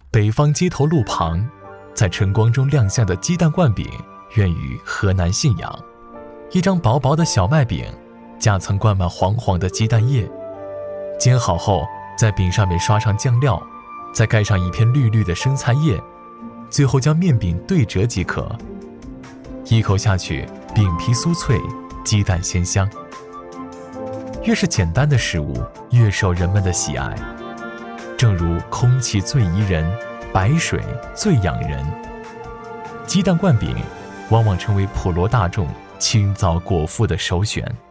北方街头路旁，在晨光中亮相的鸡蛋灌饼源于河南信阳。一张薄薄的小麦饼，夹层灌满黄黄的鸡蛋液，煎好后在饼上面刷上酱料，再盖上一片绿绿的生菜叶，最后将面饼对折即可。一口下去，饼皮酥脆，鸡蛋鲜香。越是简单的食物，越受人们的喜爱。正如空气最宜人，白水最养人，鸡蛋灌饼往往成为普罗大众清早果腹的首选。